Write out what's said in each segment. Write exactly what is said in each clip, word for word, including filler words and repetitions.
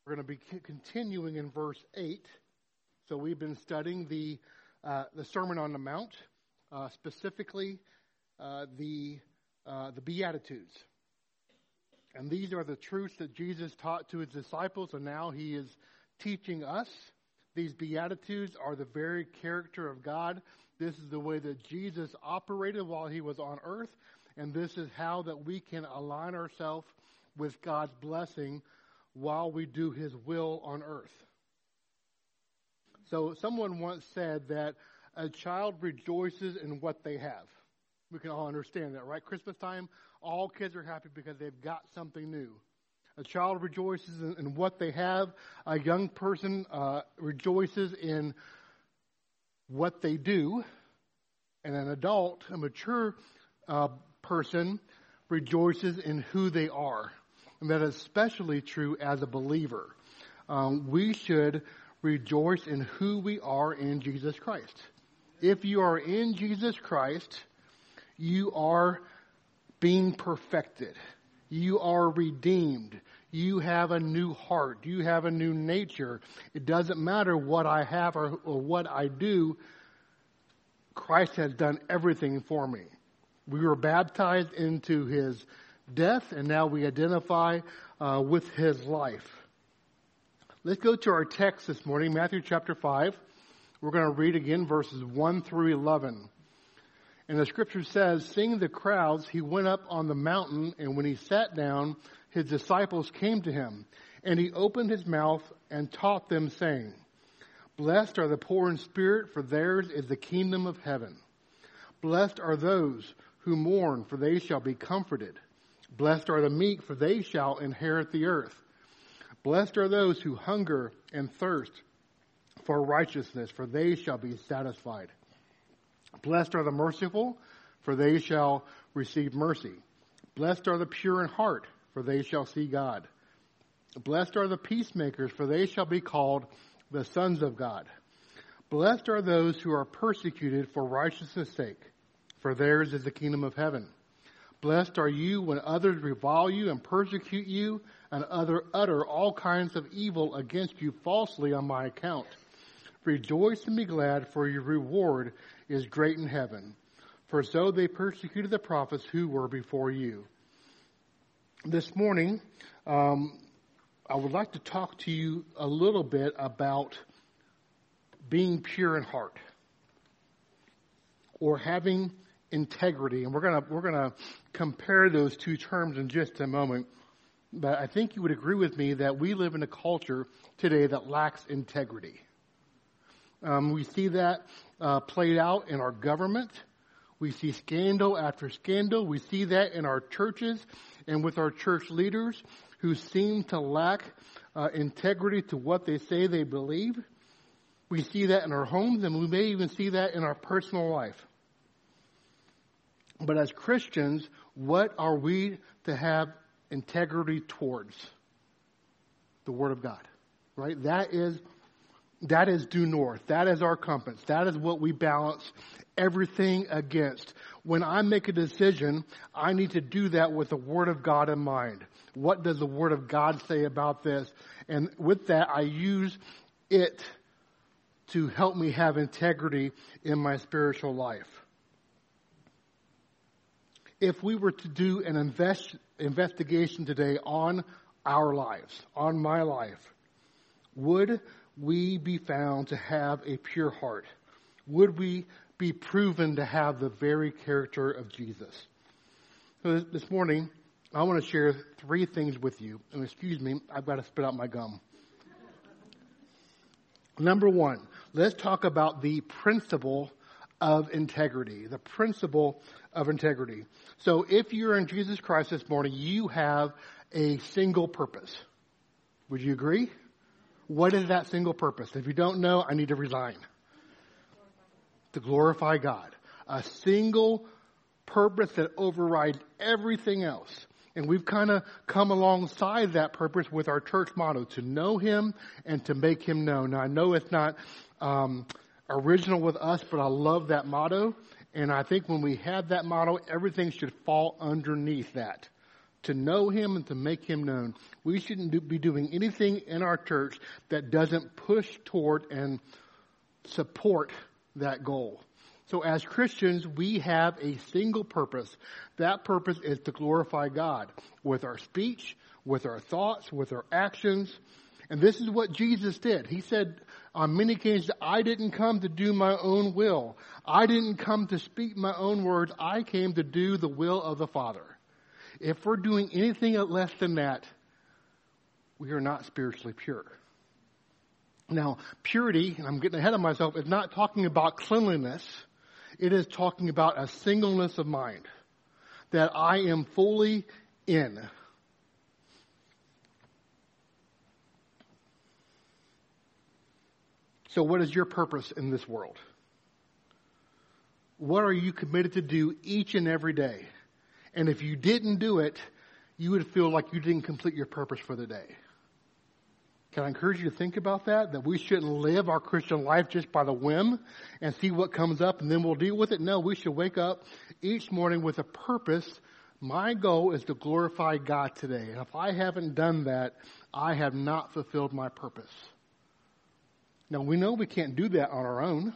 We're going to be c- continuing in verse eight. So we've been studying the uh, the Sermon on the Mount, uh, specifically uh, the uh, the Beatitudes. And these are the truths that Jesus taught to his disciples, and now he is teaching us. These Beatitudes are the very character of God. This is the way that Jesus operated while he was on earth, and this is how that we can align ourselves with God's blessing while we do his will on earth. So someone once said that a child rejoices in what they have. We can all understand that, right? Christmas time, all kids are happy because they've got something new. A child rejoices in, in what they have. A young person uh, rejoices in what they do. And an adult, a mature uh, person, rejoices in who they are. And that is especially true as a believer. Um, we should rejoice in who we are in Jesus Christ. If you are in Jesus Christ, you are being perfected. You are redeemed. You have a new heart. You have a new nature. It doesn't matter what I have or, or what I do. Christ has done everything for me. We were baptized into his death, and now we identify uh, with his life. Let's go to our text this morning, Matthew chapter five. We're going to read again verses one through eleven. And the scripture says, seeing the crowds, he went up on the mountain, and when he sat down, his disciples came to him. And he opened his mouth and taught them, saying, blessed are the poor in spirit, for theirs is the kingdom of heaven. Blessed are those who mourn, for they shall be comforted. Blessed are the meek, for they shall inherit the earth. Blessed are those who hunger and thirst for righteousness, for they shall be satisfied. Blessed are the merciful, for they shall receive mercy. Blessed are the pure in heart, for they shall see God. Blessed are the peacemakers, for they shall be called the sons of God. Blessed are those who are persecuted for righteousness' sake, for theirs is the kingdom of heaven. Blessed are you when others revile you and persecute you and other utter all kinds of evil against you falsely on my account. Rejoice and be glad, for your reward is great in heaven. For so they persecuted the prophets who were before you. This morning, um, I would like to talk to you a little bit about being pure in heart, or having integrity. And we're gonna we're gonna compare those two terms in just a moment. But I think you would agree with me that we live in a culture today that lacks integrity. Um, we see that uh, played out in our government. We see scandal after scandal. We see that in our churches and with our church leaders who seem to lack uh, integrity to what they say they believe. We see that in our homes, and we may even see that in our personal life. But as Christians, what are we to have integrity towards? The Word of God, right? That is That is due north. That is our compass. That is what we balance everything against. When I make a decision, I need to do that with the Word of God in mind. What does the Word of God say about this? And with that, I use it to help me have integrity in my spiritual life. If we were to do an invest, investigation today on our lives, on my life, would we be found to have a pure heart? Would we be proven to have the very character of Jesus? So this morning, I want to share three things with you. And excuse me, I've got to spit out my gum. Number one, let's talk about the principle of integrity. The principle of integrity. So if you're in Jesus Christ this morning, you have a single purpose. Would you agree? What is that single purpose? If you don't know, I need to resign. To glorify God. A single purpose that overrides everything else. And we've kind of come alongside that purpose with our church motto, to know Him and to make Him known. Now, I know it's not um, original with us, but I love that motto. And I think when we have that motto, everything should fall underneath that. to know him and to make him known. We shouldn't do, be doing anything in our church that doesn't push toward and support that goal. So as Christians, we have a single purpose. That purpose is to glorify God with our speech, with our thoughts, with our actions. And this is what Jesus did. He said on many occasions, I didn't come to do my own will. I didn't come to speak my own words. I came to do the will of the Father. If we're doing anything less than that, we are not spiritually pure. Now, purity, and I'm getting ahead of myself, is not talking about cleanliness. It is talking about a singleness of mind, that I am fully in. So what is your purpose in this world? What are you committed to do each and every day? And if you didn't do it, you would feel like you didn't complete your purpose for the day. Can I encourage you to think about that? That we shouldn't live our Christian life just by the whim and see what comes up and then we'll deal with it. No, we should wake up each morning with a purpose. My goal is to glorify God today. And if I haven't done that, I have not fulfilled my purpose. Now, we know we can't do that on our own.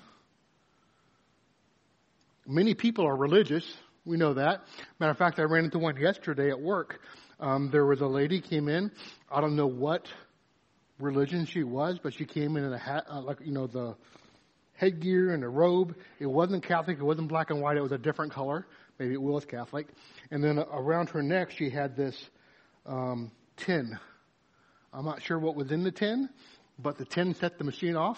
Many people are religious. We know that. Matter of fact, I ran into one yesterday at work. Um, there was a lady came in. I don't know what religion she was, but she came in in a hat, uh, like, you know, the headgear and a robe. It wasn't Catholic. It wasn't black and white. It was a different color. Maybe it was Catholic. And then around her neck, she had this um, tin. I'm not sure what was in the tin, but the tin set the machine off.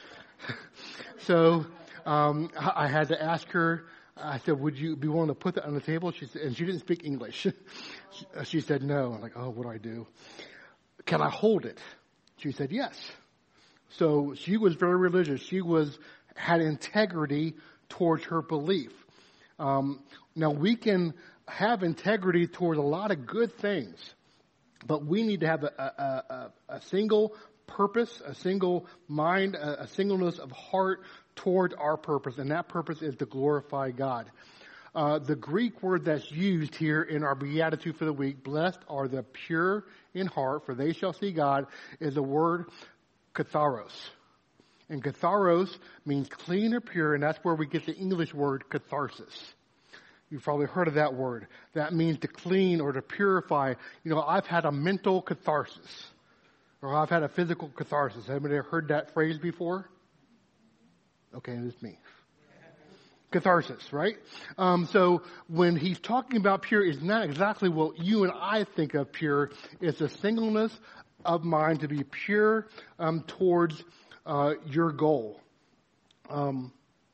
So um, I had to ask her, I said, would you be willing to put that on the table? She said, and she didn't speak English. She said, no. I'm like, oh, what do I do? Can I hold it? She said, yes. So she was very religious. She was had integrity towards her belief. Um, now, we can have integrity towards a lot of good things, but we need to have a, a, a, a single purpose, a single mind, a, a singleness of heart toward our purpose, and that purpose is to glorify God. Uh, the Greek word that's used here in our beatitude for the week, blessed are the pure in heart, for they shall see God, is the word katharos. And katharos means clean or pure, and that's where we get the English word catharsis. You've probably heard of that word. That means to clean or to purify. You know, I've had a mental catharsis, or I've had a physical catharsis. Anybody ever heard that phrase before? Okay, it's me. Catharsis, right? Um, so when he's talking about pure, it's not exactly what you and I think of pure. It's a singleness of mind to be pure um, towards uh, your goal. Um,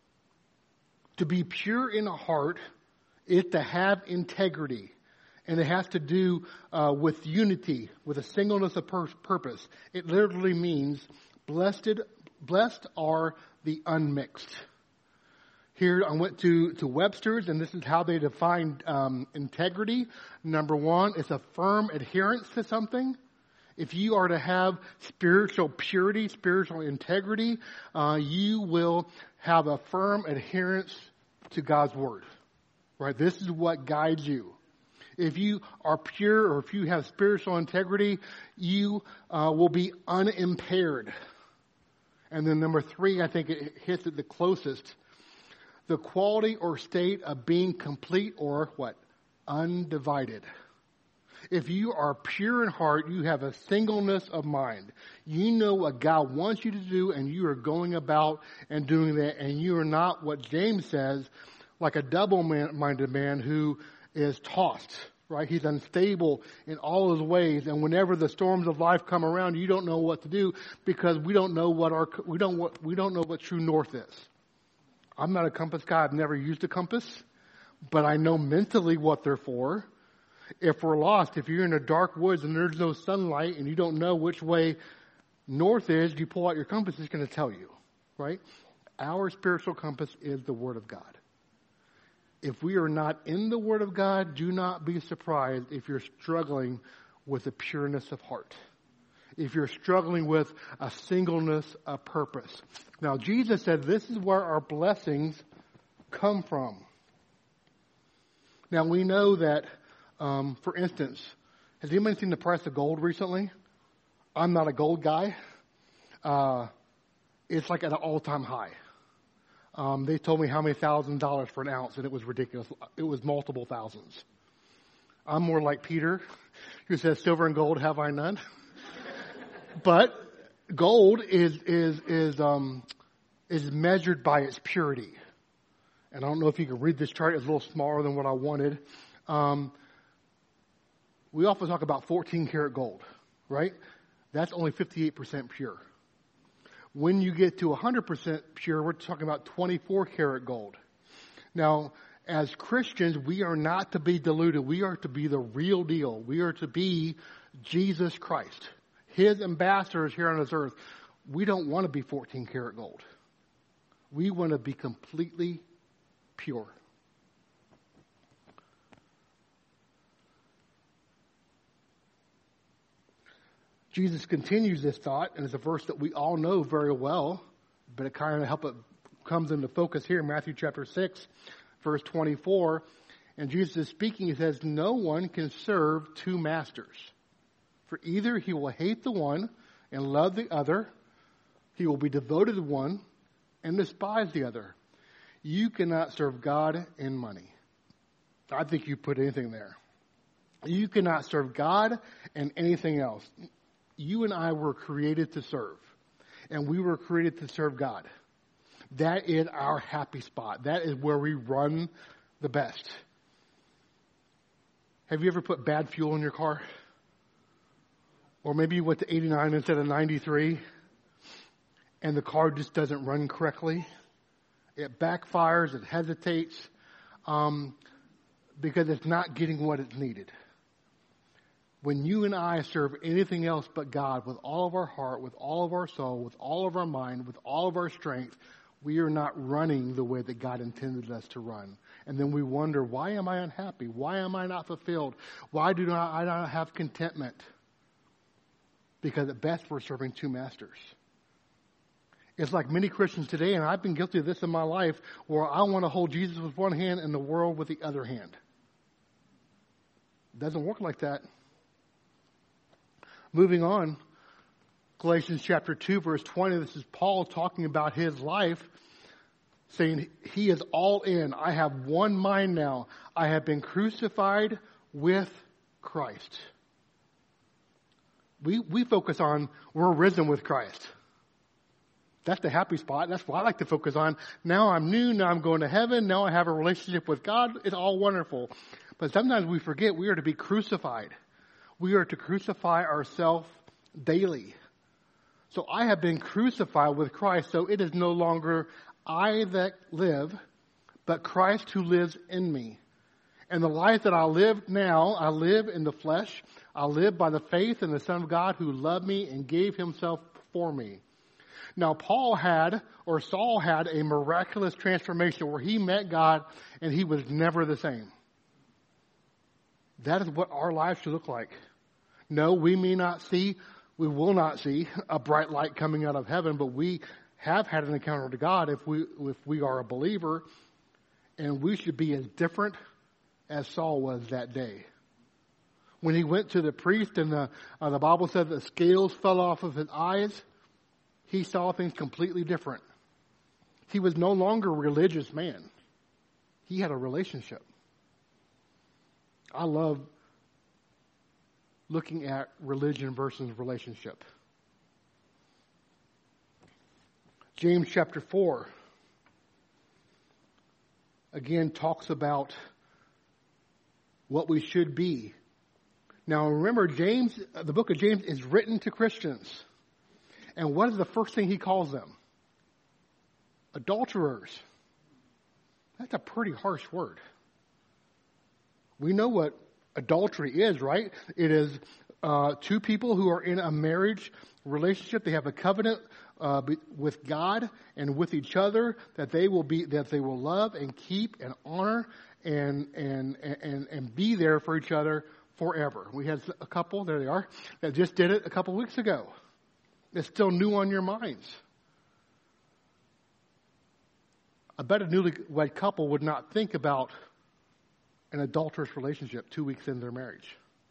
to be pure in heart is to have integrity. And it has to do uh, with unity, with a singleness of pur- purpose. It literally means blessed, blessed are the unmixed. Here I went to, to Webster's, and this is how they define um, integrity. Number one, it's a firm adherence to something. If you are to have spiritual purity, spiritual integrity, uh, you will have a firm adherence to God's word. Right? This is what guides you. If you are pure or if you have spiritual integrity, you uh, will be unimpaired. And then number three, I think it hits it the closest. The quality or state of being complete or what? Undivided. If you are pure in heart, you have a singleness of mind. You know what God wants you to do, and you are going about and doing that, and you are not what James says, like a double-minded man who is tossed, right? He's unstable in all his ways, and whenever the storms of life come around, you don't know what to do because we don't know what our we don't what we don't know what true north is. I'm not a compass guy. I've never used a compass, but I know mentally what they're for. If we're lost, if you're in the dark woods and there's no sunlight and you don't know which way north is, you pull out your compass, it's going to tell you, right? Our spiritual compass is the Word of God. If we are not in the Word of God, do not be surprised if you're struggling with a pureness of heart. If you're struggling with a singleness of purpose. Now, Jesus said this is where our blessings come from. Now, we know that Um, for instance, has anybody seen the price of gold recently? I'm not a gold guy. Uh, it's like at an all-time high. Um, they told me how many thousand dollars for an ounce, and it was ridiculous. It was multiple thousands. I'm more like Peter, who says, "Silver and gold have I none." But gold is is is um, is measured by its purity. And I don't know if you can read this chart. It's a little smaller than what I wanted. Um, we often talk about fourteen karat gold, right? That's only fifty-eight percent pure. When you get to one hundred percent pure, we're talking about twenty-four karat gold. Now, as Christians, we are not to be diluted. We are to be the real deal. We are to be Jesus Christ, His ambassadors here on this earth. We don't want to be fourteen karat gold. We want to be completely pure. Jesus continues this thought, and it's a verse that we all know very well, but it kind of help it comes into focus here in Matthew chapter six, verse twenty-four. And Jesus is speaking. He says, "No one can serve two masters. For either he will hate the one and love the other, he will be devoted to one and despise the other. You cannot serve God and money." I think you put anything there. You cannot serve God and anything else. You and I were created to serve, and we were created to serve God. That is our happy spot. That is where we run the best. Have you ever put bad fuel in your car? Or maybe you went to eighty-nine instead of ninety-three, and the car just doesn't run correctly. It backfires, it hesitates, um, because it's not getting what it's needed. When you and I serve anything else but God with all of our heart, with all of our soul, with all of our mind, with all of our strength, we are not running the way that God intended us to run. And then we wonder, why am I unhappy? Why am I not fulfilled? Why do not, I not have contentment? Because at best we're serving two masters. It's like many Christians today, and I've been guilty of this in my life, where I want to hold Jesus with one hand and the world with the other hand. It doesn't work like that. Moving on, Galatians chapter two, verse twenty, this is Paul talking about his life, saying he is all in. I have one mind now. I have been crucified with Christ. We we focus on we're risen with Christ. That's the happy spot. That's what I like to focus on. Now I'm new. Now I'm going to heaven. Now I have a relationship with God. It's all wonderful. But sometimes we forget we are to be crucified. We are to crucify ourselves daily. So I have been crucified with Christ. So it is no longer I that live, but Christ who lives in me. And the life that I live now, I live in the flesh. I live by the faith in the Son of God who loved me and gave himself for me. Now, Paul had, or Saul had, a miraculous transformation where he met God and he was never the same. That is what our lives should look like. No, we may not see, we will not see a bright light coming out of heaven, but we have had an encounter with God if we if we are a believer, and we should be as different as Saul was that day. When he went to the priest and the, uh, the Bible said the scales fell off of his eyes, he saw things completely different. He was no longer a religious man. He had a relationship. I love looking at religion versus relationship. James chapter four, again, talks about what we should be. Now remember, James, the book of James is written to Christians. And what is the first thing he calls them? Adulterers. That's a pretty harsh word. We know what adultery is, right? It is uh, two people who are in a marriage relationship. They have a covenant uh, with God and with each other that they will be, that they will love and keep and honor and and and and be there for each other forever. We had a couple, there they are, that just did it a couple weeks ago. It's still new on your minds. I bet a newlywed couple would not think about an adulterous relationship two weeks into their marriage.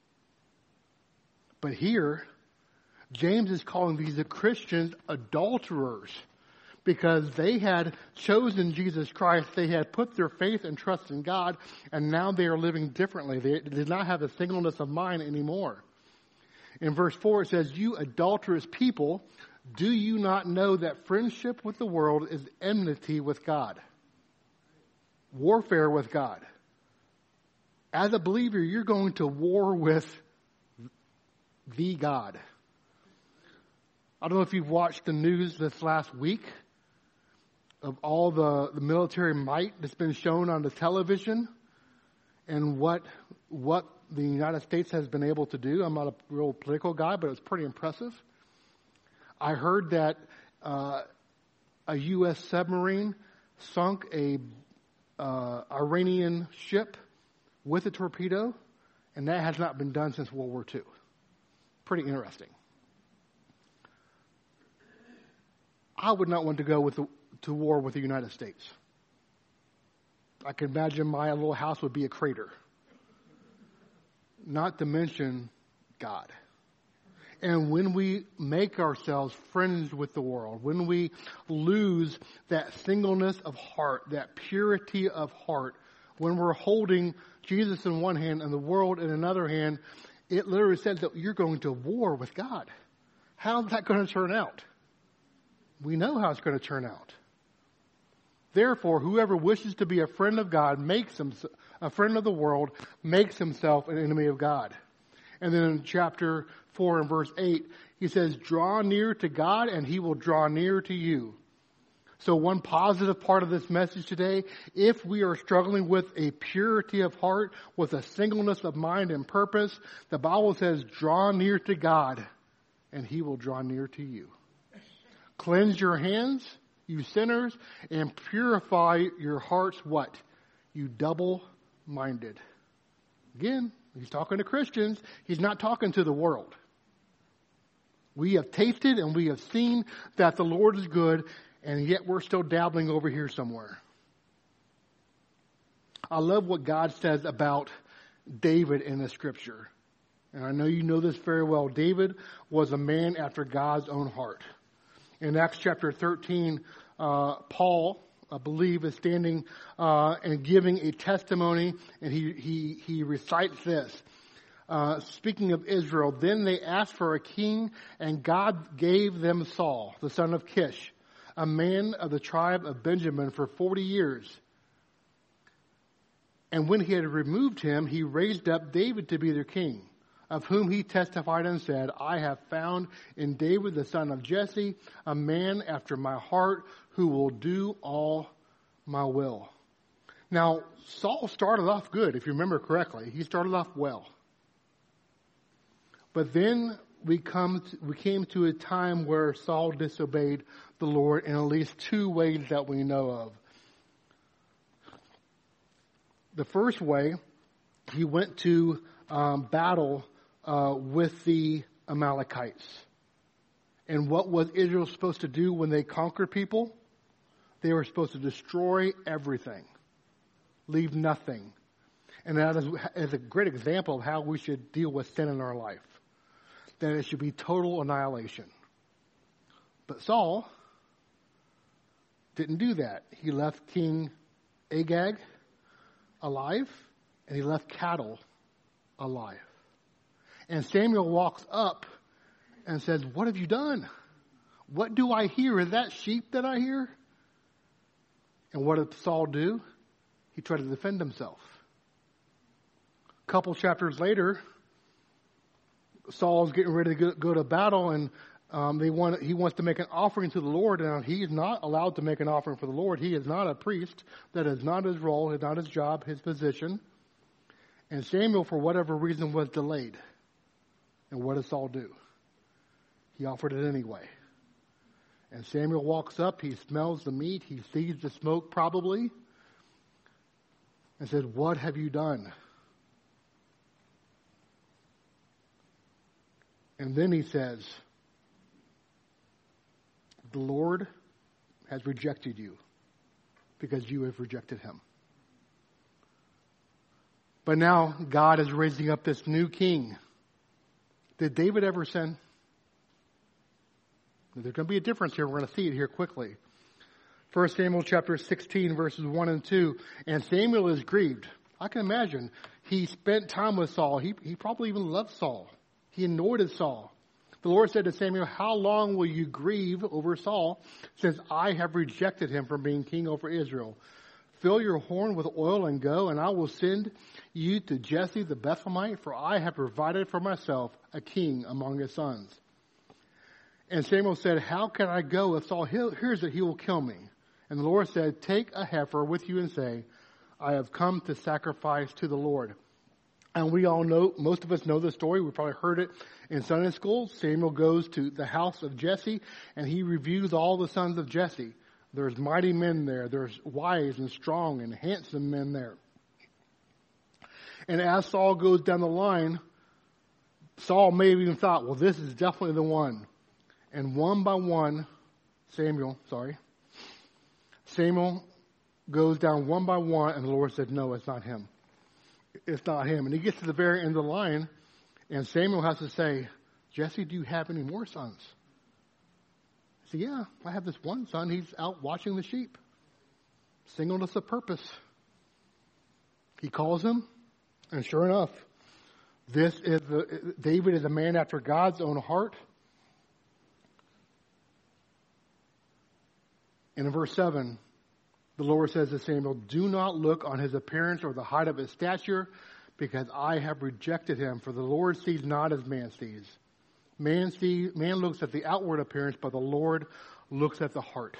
But here, James is calling these Christians adulterers because they had chosen Jesus Christ. They had put their faith and trust in God, and now they are living differently. They did not have a singleness of mind anymore. In verse four, it says, "You adulterous people, do you not know that friendship with the world is enmity with God?" Warfare with God. As a believer, you're going to war with the God. I don't know if you've watched the news this last week of all the, the military might that's been shown on the television and what what the United States has been able to do. I'm not a real political guy, but it's pretty impressive. I heard that uh, a U S submarine sunk a uh, Iranian ship with a torpedo, and that has not been done since World War Two. Pretty interesting. I would not want to go with the, to war with the United States. I can imagine my little house would be a crater. Not to mention God. And when we make ourselves friends with the world, when we lose that singleness of heart, that purity of heart, when we're holding Jesus in one hand and the world in another hand, it literally says that you're going to war with God. How's that going to turn out? We know how it's going to turn out. Therefore, whoever wishes to be a friend of God makes him a friend of the world, makes himself an enemy of God. And then in chapter four and verse eight, he says, "Draw near to God and he will draw near to you." So one positive part of this message today, if we are struggling with a purity of heart, with a singleness of mind and purpose, the Bible says, draw near to God and he will draw near to you. Cleanse your hands, you sinners, and purify your hearts, what? You double-minded. Again, he's talking to Christians. He's not talking to the world. We have tasted and we have seen that the Lord is good, and yet we're still dabbling over here somewhere. I love what God says about David in the scripture. And I know you know this very well. David was a man after God's own heart. In Acts chapter thirteen, uh, Paul, I believe, is standing uh, and giving a testimony, and he, he, he recites this. Uh, speaking of Israel, then they asked for a king, and God gave them Saul, the son of Kish, a man of the tribe of Benjamin, for forty years. And when he had removed him, he raised up David to be their king, of whom he testified and said, I have found in David the son of Jesse a man after my heart who will do all my will. Now, Saul started off good, if you remember correctly. He started off well. But then we come to, we came to a time where Saul disobeyed the Lord in at least two ways that we know of. The first way, he went to um, battle uh, with the Amalekites. And what was Israel supposed to do when they conquered people? They were supposed to destroy everything, leave nothing. And that is, is a great example of how we should deal with sin in our life. That it should be total annihilation. But Saul didn't do that. He left King Agag alive, and he left cattle alive. And Samuel walks up and says, what have you done? What do I hear? Is that sheep that I hear? And what did Saul do? He tried to defend himself. A couple chapters later, Saul's getting ready to go, go to battle, and um, they want he wants to make an offering to the Lord, and he is not allowed to make an offering for the Lord. He is not a priest. That is not his role, not his job, his position. And Samuel, for whatever reason, was delayed. And what does Saul do? He offered it anyway. And Samuel walks up, he smells the meat, he sees the smoke probably, and said, what have you done? And then he says, the Lord has rejected you because you have rejected him. But now God is raising up this new king. Did David ever sin? There's going to be a difference here. We're going to see it here quickly. First Samuel chapter sixteen, verses one and two. And Samuel is grieved. I can imagine. He spent time with Saul. He, he probably even loved Saul. He anointed Saul. The Lord said to Samuel, how long will you grieve over Saul, since I have rejected him from being king over Israel? Fill your horn with oil and go, and I will send you to Jesse the Bethlehemite, for I have provided for myself a king among his sons. And Samuel said, how can I go if Saul hears that he will kill me? And the Lord said, take a heifer with you and say, I have come to sacrifice to the Lord. And we all know, most of us know the story. We probably heard it in Sunday school. Samuel goes to the house of Jesse, and he reviews all the sons of Jesse. There's mighty men there. There's wise and strong and handsome men there. And as Saul goes down the line, Saul may have even thought, well, this is definitely the one. And one by one, Samuel, sorry, Samuel goes down one by one, and the Lord said, no, it's not him. It's not him. And he gets to the very end of the line, and Samuel has to say, Jesse, do you have any more sons? I said, yeah, I have this one son. He's out watching the sheep. Singleness of purpose. He calls him, and sure enough, this is the, David is a man after God's own heart. And in verse seven, the Lord says to Samuel, do not look on his appearance or the height of his stature, because I have rejected him. For the Lord sees not as man sees. Man sees, man looks at the outward appearance, but the Lord looks at the heart.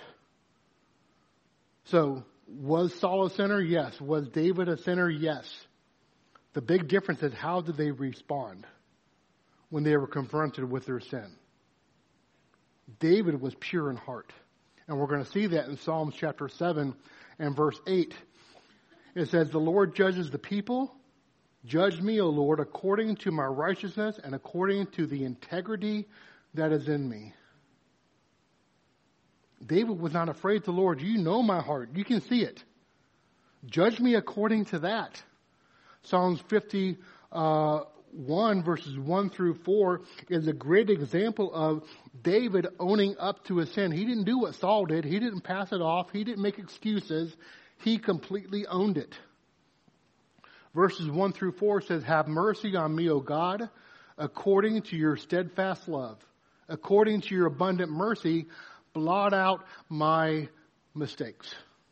So, was Saul a sinner? Yes. Was David a sinner? Yes. The big difference is, how did they respond when they were confronted with their sin? David was pure in heart. And we're going to see that in Psalms chapter seven and verse eight. It says, the Lord judges the people. Judge me, O Lord, according to my righteousness and according to the integrity that is in me. David was not afraid to the Lord. You know my heart. You can see it. Judge me according to that. Psalms fifty, uh, one verses one through four is a great example of David owning up to his sin. He didn't do what Saul did. He didn't pass it off. He didn't make excuses. He completely owned it. Verses one through four says, have mercy on me, O God, according to your steadfast love. According to your abundant mercy, blot out my mistakes.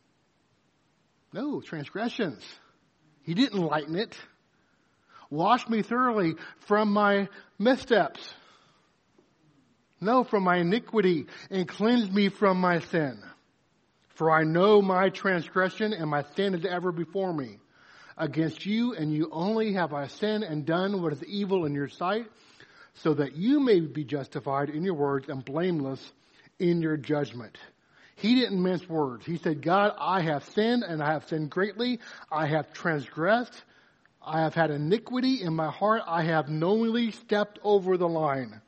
No, transgressions. He didn't lighten it. Wash me thoroughly from my missteps. No, from my iniquity, and cleanse me from my sin. For I know my transgression, and my sin is ever before me. Against you and you only have I sinned and done what is evil in your sight, so that you may be justified in your words and blameless in your judgment. He didn't mince words. He said, God, I have sinned, and I have sinned greatly. I have transgressed. I have had iniquity in my heart. I have knowingly stepped over the line.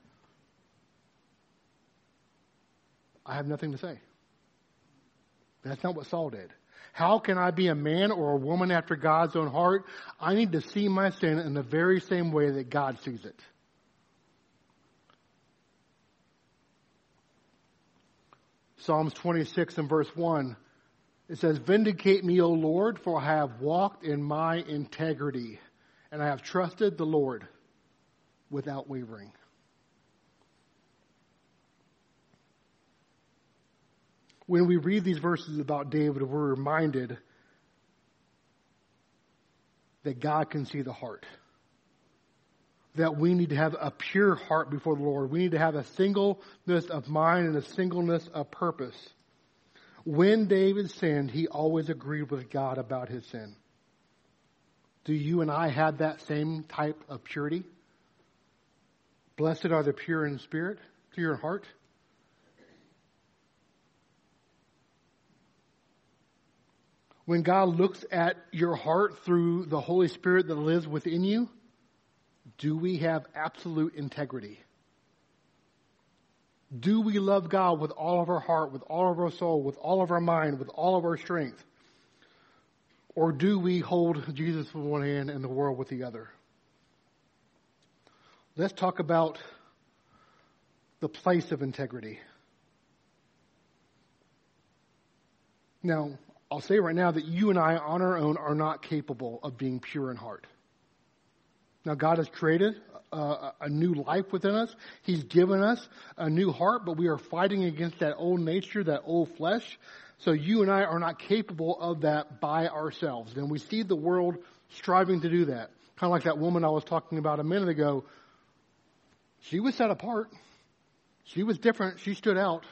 I have nothing to say. That's not what Saul did. How can I be a man or a woman after God's own heart? I need to see my sin in the very same way that God sees it. Psalms twenty-six and verse one. It says, vindicate me, O Lord, for I have walked in my integrity, and I have trusted the Lord without wavering. When we read these verses about David, we're reminded that God can see the heart. That we need to have a pure heart before the Lord. We need to have a singleness of mind and a singleness of purpose. When David sinned, he always agreed with God about his sin. Do you and I have that same type of purity? Blessed are the pure in spirit, pure in heart. When God looks at your heart through the Holy Spirit that lives within you, do we have absolute integrity? Do we love God with all of our heart, with all of our soul, with all of our mind, with all of our strength? Or do we hold Jesus with one hand and the world with the other? Let's talk about the place of integrity. Now, I'll say right now that you and I on our own are not capable of being pure in heart. Now, God has created a, a new life within us. He's given us a new heart, but we are fighting against that old nature, that old flesh. So you and I are not capable of that by ourselves. And we see the world striving to do that. Kind of like that woman I was talking about a minute ago. She was set apart. She was different. She stood out.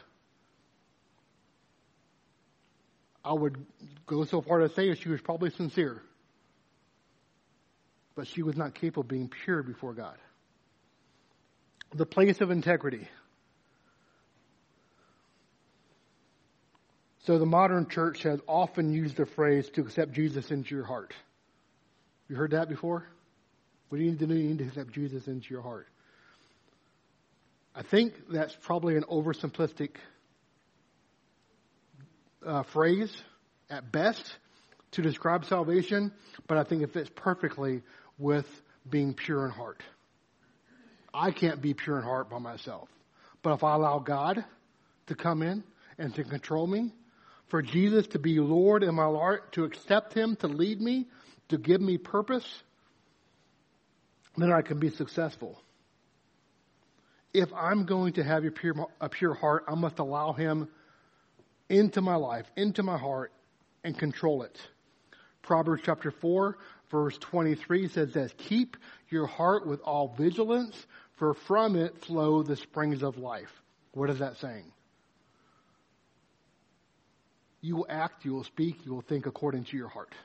I would go so far to say she was probably sincere. But she was not capable of being pure before God. The place of integrity. So the modern church has often used the phrase to accept Jesus into your heart. You heard that before? What do you need to do? You need to accept Jesus into your heart. I think that's probably an oversimplistic uh, phrase at best to describe salvation, but I think it fits perfectly with being pure in heart. I can't be pure in heart by myself. But if I allow God to come in and to control me, for Jesus to be Lord in my heart, to accept Him, to lead me, to give me purpose, then I can be successful. If I'm going to have a pure, a pure heart, I must allow Him into my life, into my heart, and control it. Proverbs chapter four, verse twenty-three says this, keep your heart with all vigilance, for from it flow the springs of life. What is that saying? You will act, you will speak, you will think according to your heart.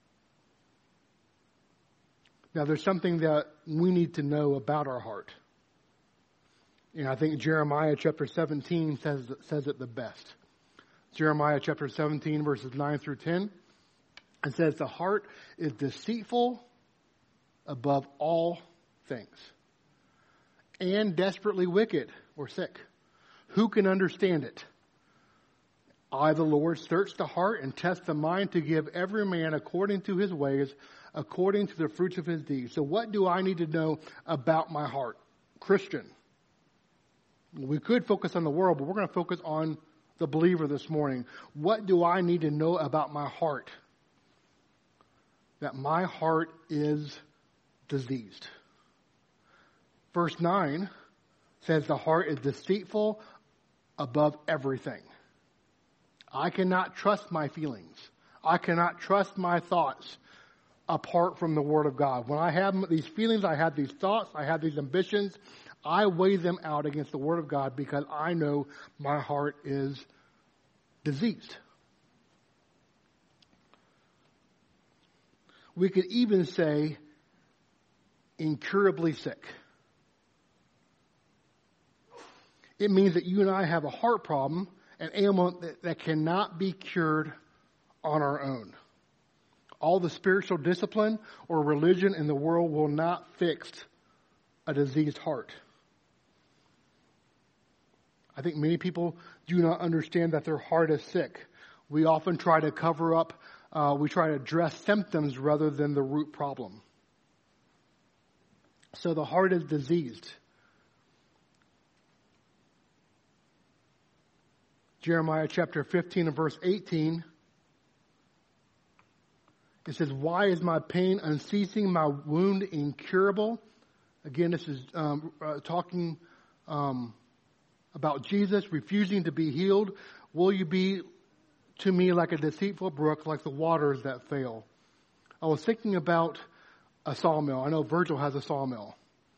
Now there's something that we need to know about our heart. And I think Jeremiah chapter seventeen says, says it the best. Jeremiah chapter seventeen, verses nine through ten. It says, the heart is deceitful above all things and desperately wicked or sick. Who can understand it? I, the Lord, search the heart and test the mind to give every man according to his ways, according to the fruits of his deeds. So what do I need to know about my heart? Christian. We could focus on the world, but we're going to focus on the believer this morning. What do I need to know about my heart? That my heart is diseased. Verse nine says the heart is deceitful above everything. I cannot trust my feelings. I cannot trust my thoughts apart from the Word of God. When I have these feelings, I have these thoughts, I have these ambitions, I weigh them out against the Word of God because I know my heart is diseased. We could even say incurably sick. It means that you and I have a heart problem, an ailment that, that cannot be cured on our own. All the spiritual discipline or religion in the world will not fix a diseased heart. I think many people do not understand that their heart is sick. We often try to cover up, uh, we try to address symptoms rather than the root problem. So the heart is diseased. Jeremiah chapter fifteen and verse eighteen. It says, why is my pain unceasing, my wound incurable? Again, this is um, uh, talking um, about Jesus refusing to be healed. Will you be to me like a deceitful brook, like the waters that fail? I was thinking about a sawmill. I know Virgil has a sawmill.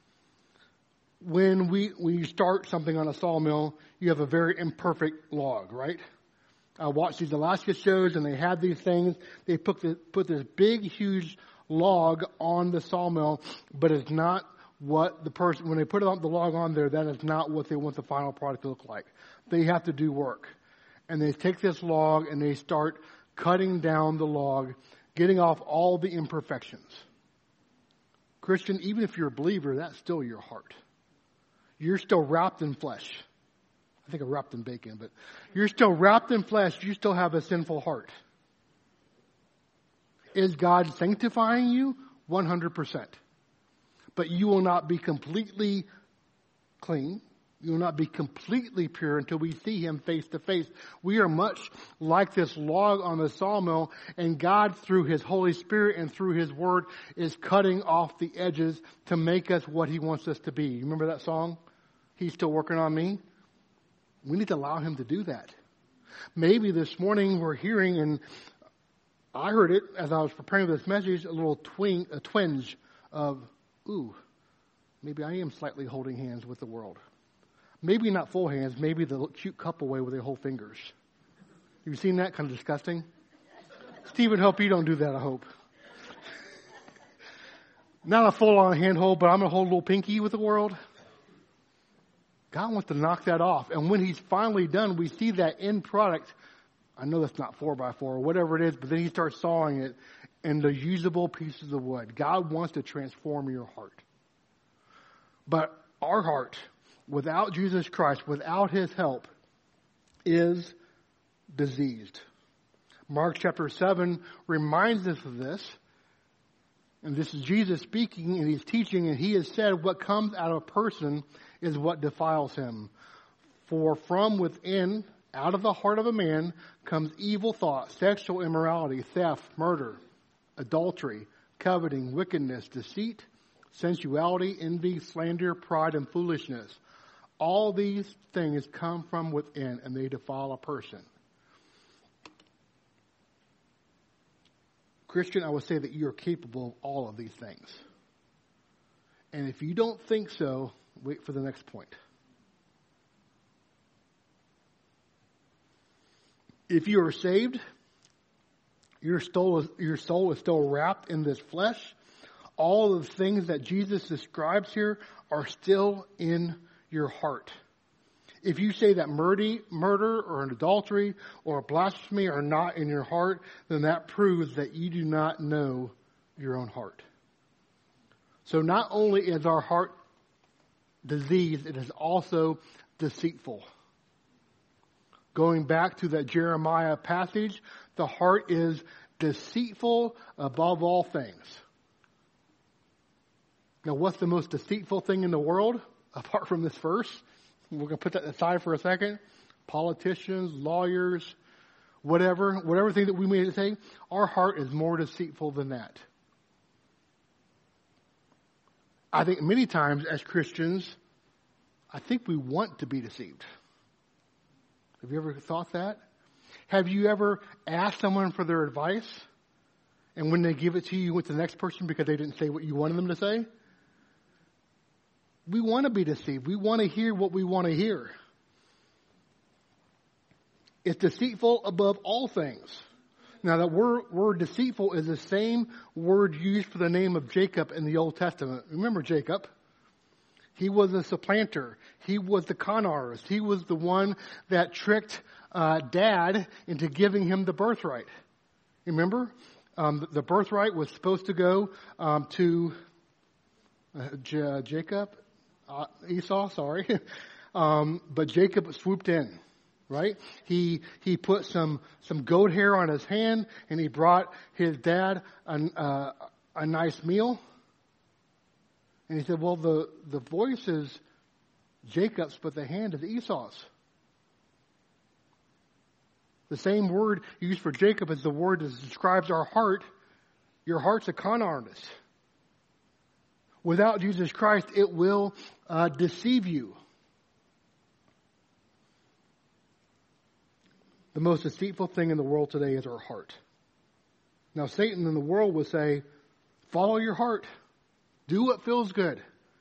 When we when you start something on a sawmill, you have a very imperfect log, right? I watch these Alaska shows, and they have these things. They put this, put this big, huge log on the sawmill, but it's not what the person, when they put it on the log on there, that is not what they want the final product to look like. They have to do work. And they take this log and they start cutting down the log, getting off all the imperfections. Christian, even if you're a believer, that's still your heart. You're still wrapped in flesh. I think I'm wrapped in bacon, but you're still wrapped in flesh. You still have a sinful heart. Is God sanctifying you? one hundred percent. But you will not be completely clean. You will not be completely pure until we see him face to face. We are much like this log on the sawmill, and God, through his Holy Spirit and through his word, is cutting off the edges to make us what he wants us to be. You remember that song? He's still working on me. We need to allow him to do that. Maybe this morning we're hearing, and I heard it as I was preparing this message, a little twing, a twinge of, ooh, maybe I am slightly holding hands with the world. Maybe not full hands, maybe the cute couple way where they hold fingers. Have you seen that? Kind of disgusting. Stephen, hope you don't do that, I hope. Not a full-on handhold, but I'm going to hold a little pinky with the world. God wants to knock that off. And when he's finally done, we see that end product. I know that's not four by four or whatever it is, but then he starts sawing it into usable pieces of wood. God wants to transform your heart. But our heart, without Jesus Christ, without his help, is diseased. Mark chapter seven reminds us of this. And this is Jesus speaking, and he's teaching, and he has said what comes out of a person is what defiles him. For from within, out of the heart of a man, comes evil thoughts, sexual immorality, theft, murder, adultery, coveting, wickedness, deceit, sensuality, envy, slander, pride, and foolishness. All these things come from within, and they defile a person. Christian, I would say that you are capable of all of these things. And if you don't think so, wait for the next point. If you are saved, your soul is, your soul is still wrapped in this flesh. All of the things that Jesus describes here are still in your heart. If you say that murder, murder or an adultery or a blasphemy are not in your heart, then that proves that you do not know your own heart. So not only is our heart diseased, it is also deceitful. Going back to that Jeremiah passage, the heart is deceitful above all things. Now, what's the most deceitful thing in the world, apart from this verse? We're going to put that aside for a second. Politicians, lawyers, whatever, whatever thing that we may say, our heart is more deceitful than that. I think many times as Christians, I think we want to be deceived. Have you ever thought that? Have you ever asked someone for their advice, and when they give it to you, you went to the next person because they didn't say what you wanted them to say? We want to be deceived. We want to hear what we want to hear. It's deceitful above all things. Now, that word, word deceitful is the same word used for the name of Jacob in the Old Testament. Remember Jacob? He was a supplanter. He was the con artist. He was the one that tricked uh, dad into giving him the birthright. Remember? Um, the birthright was supposed to go um, to uh, J- Jacob. Uh, Esau, sorry. um, but Jacob swooped in, right? He he put some, some goat hair on his hand, and he brought his dad a, uh, a nice meal. And he said, well, the, the voice is Jacob's, but the hand is Esau's. The same word used for Jacob is the word that describes our heart. Your heart's a con artist. Without Jesus Christ, it will uh, deceive you. The most deceitful thing in the world today is our heart. Now, Satan in the world will say, follow your heart. Do what feels good.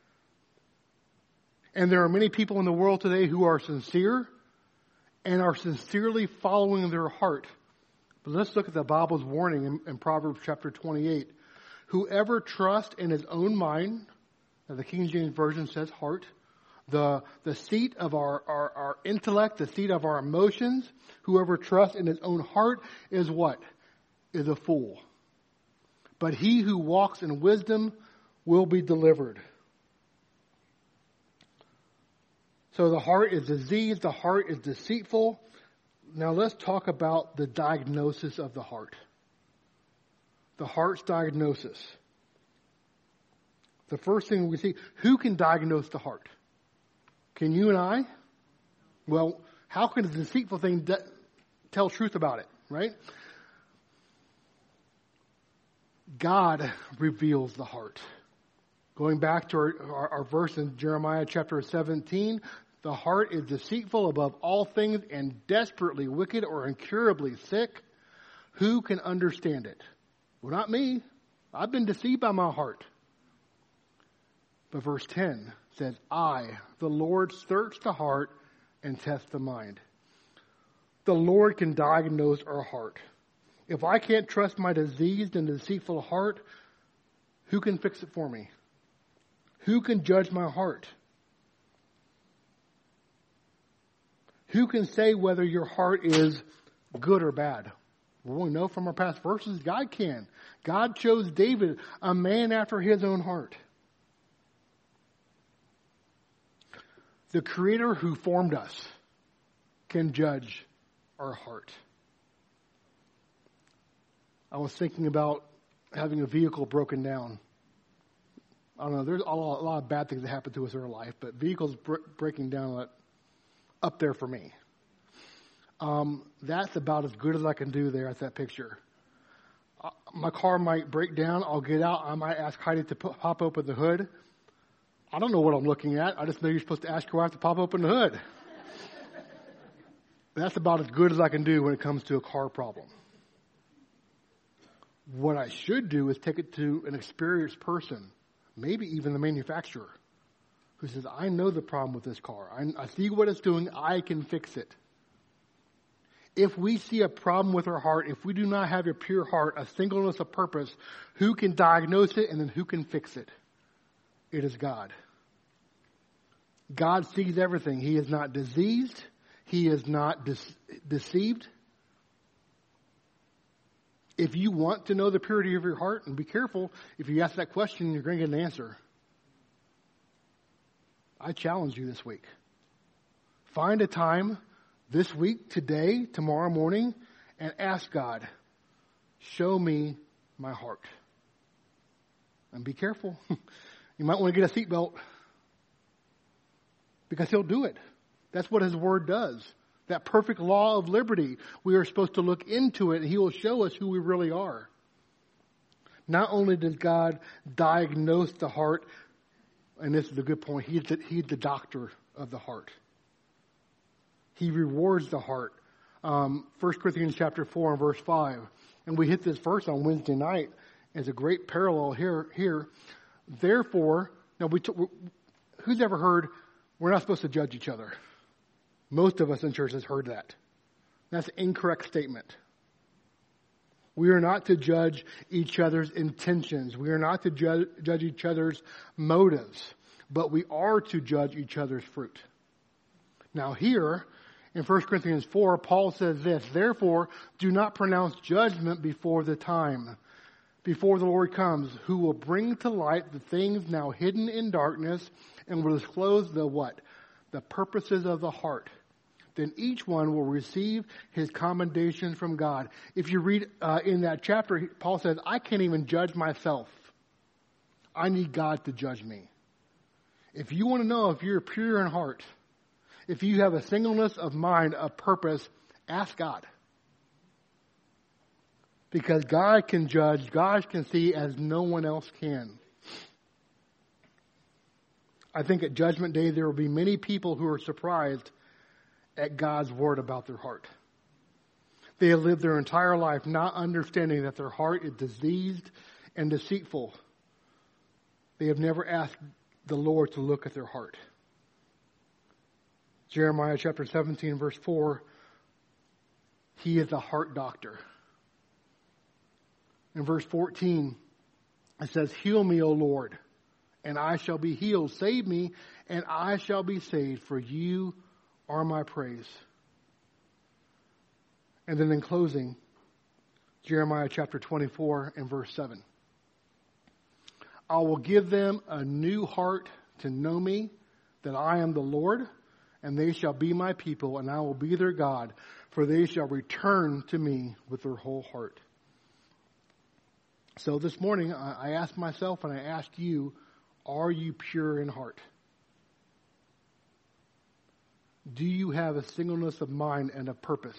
And there are many people in the world today who are sincere and are sincerely following their heart. But let's look at the Bible's warning in, in Proverbs chapter twenty-eight. Whoever trusts in his own mind, now the King James Version says heart, the, the seat of our, our, our intellect, the seat of our emotions, whoever trusts in his own heart is what? Is a fool. But he who walks in wisdom will be delivered. So the heart is diseased, the heart is deceitful. Now let's talk about the diagnosis of the heart. the heart's diagnosis. The first thing we see, who can diagnose the heart? Can you and I? Well, how can a deceitful thing de- tell truth about it, right? God reveals the heart. Going back to our, our, our verse in Jeremiah chapter seventeen, the heart is deceitful above all things and desperately wicked or incurably sick. Who can understand it? Well, not me. I've been deceived by my heart. But verse ten says, I, the Lord, search the heart and test the mind. The Lord can diagnose our heart. If I can't trust my diseased and deceitful heart, who can fix it for me? Who can judge my heart? Who can say whether your heart is good or bad? Well, we know from our past verses, God can. God chose David, a man after his own heart. The Creator who formed us can judge our heart. I was thinking about having a vehicle broken down. I don't know, there's a lot, a lot of bad things that happen to us in our life, but vehicles br- breaking down are up there for me. Um, that's about as good as I can do there at that picture. Uh, my car might break down. I'll get out. I might ask Heidi to put, pop open the hood. I don't know what I'm looking at. I just know you're supposed to ask your wife to pop open the hood. That's about as good as I can do when it comes to a car problem. What I should do is take it to an experienced person, maybe even the manufacturer, who says, I know the problem with this car. I, I see what it's doing. I can fix it. If we see a problem with our heart, if we do not have a pure heart, a singleness of purpose, who can diagnose it and then who can fix it? It is God. God sees everything. He is not diseased. He is not de- deceived. If you want to know the purity of your heart, and be careful, if you ask that question, you're going to get an answer. I challenge you this week. Find a time this week, today, tomorrow morning, and ask God, show me my heart. And be careful. You might want to get a seatbelt because he'll do it. That's what his word does. That perfect law of liberty, we are supposed to look into it and he will show us who we really are. Not only does God diagnose the heart, and this is a good point, he's the, he's the doctor of the heart. He rewards the heart. Um, First Corinthians chapter four and verse five. And we hit this verse on Wednesday night as a great parallel here. Here, Therefore, now we t- who's ever heard we're not supposed to judge each other? Most of us in church has heard that. That's an incorrect statement. We are not to judge each other's intentions. We are not to ju- judge each other's motives. But we are to judge each other's fruit. Now here, in First Corinthians four, Paul says this, Therefore, do not pronounce judgment before the time, before the Lord comes, who will bring to light the things now hidden in darkness and will disclose the what? The purposes of the heart. Then each one will receive his commendation from God. If you read uh, in that chapter, Paul says, I can't even judge myself. I need God to judge me. If you want to know if you're pure in heart, if you have a singleness of mind, of purpose, ask God. Because God can judge, God can see as no one else can. I think at Judgment Day there will be many people who are surprised at God's word about their heart. They have lived their entire life not understanding that their heart is diseased and deceitful. They have never asked the Lord to look at their heart. Jeremiah chapter seventeen, verse four, he is a heart doctor. In verse fourteen, it says, Heal me, O Lord, and I shall be healed. Save me, and I shall be saved, for you are my praise. And then in closing, Jeremiah chapter twenty-four and verse seven. I will give them a new heart to know me, that I am the Lord, and they shall be my people, and I will be their God, for they shall return to me with their whole heart. So this morning, I asked myself and I asked you, are you pure in heart? Do you have a singleness of mind and a purpose?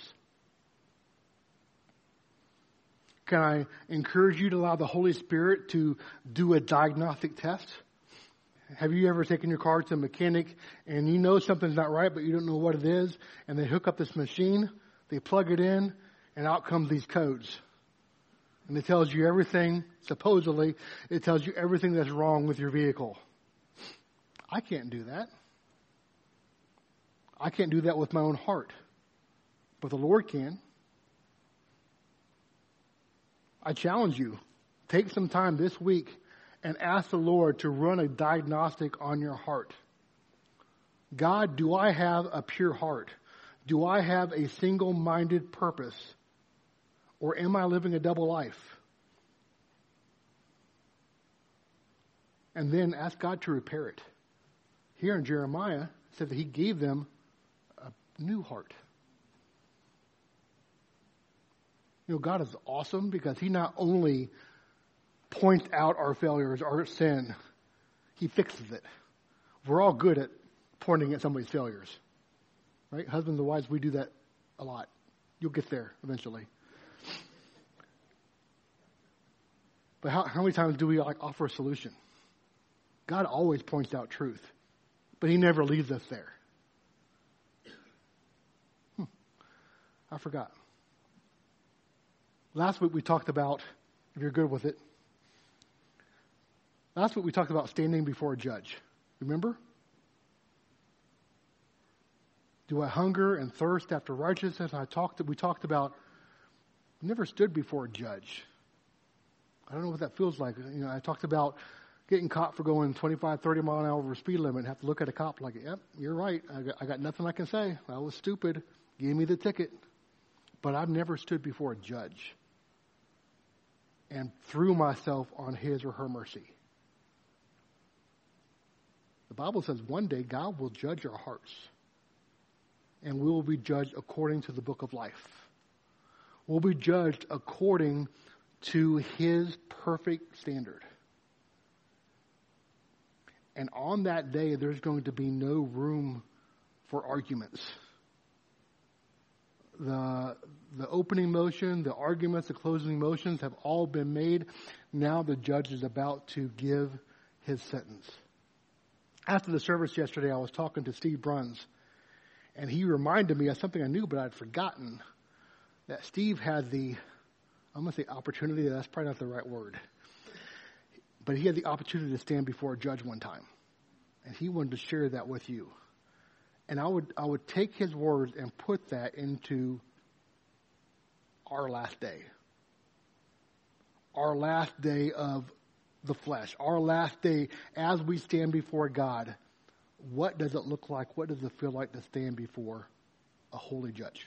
Can I encourage you to allow the Holy Spirit to do a diagnostic test? Have you ever taken your car to a mechanic and you know something's not right, but you don't know what it is, and they hook up this machine, they plug it in, and out comes these codes. And it tells you everything, supposedly, it tells you everything that's wrong with your vehicle. I can't do that. I can't do that with my own heart. But the Lord can. I challenge you, take some time this week and ask the Lord to run a diagnostic on your heart. God, do I have a pure heart? Do I have a single-minded purpose? Or am I living a double life? And then ask God to repair it. Here in Jeremiah, it said that he gave them a new heart. You know, God is awesome because he not only points out our failures, our sin, he fixes it. We're all good at pointing at somebody's failures. Right? Husbands and wives, we do that a lot. You'll get there eventually. But how, how many times do we like offer a solution? God always points out truth, but he never leaves us there. Hmm. I forgot. Last week we talked about, if you're good with it, last week we talked about standing before a judge. Remember? Do I hunger and thirst after righteousness? I talked. We talked about, I never stood before a judge. I don't know what that feels like. You know, I talked about getting caught for going twenty-five, thirty mile an hour over speed limit and have to look at a cop like, yep, you're right. I got, I got nothing I can say. I was stupid. Give me the ticket. But I've never stood before a judge and threw myself on his or her mercy. The Bible says one day God will judge our hearts, and we will be judged according to the book of life. We'll be judged according to his perfect standard. And on that day, there's going to be no room for arguments. The, the opening motion, the arguments, the closing motions have all been made. Now the judge is about to give his sentence. After the service yesterday, I was talking to Steve Bruns, and he reminded me of something I knew, but I'd forgotten, that Steve had the, I'm going to say opportunity, that's probably not the right word, but he had the opportunity to stand before a judge one time, and he wanted to share that with you. And I would I would take his words and put that into our last day. Our last day of the flesh. Our last day as we stand before God. What does it look like? What does it feel like to stand before a holy judge?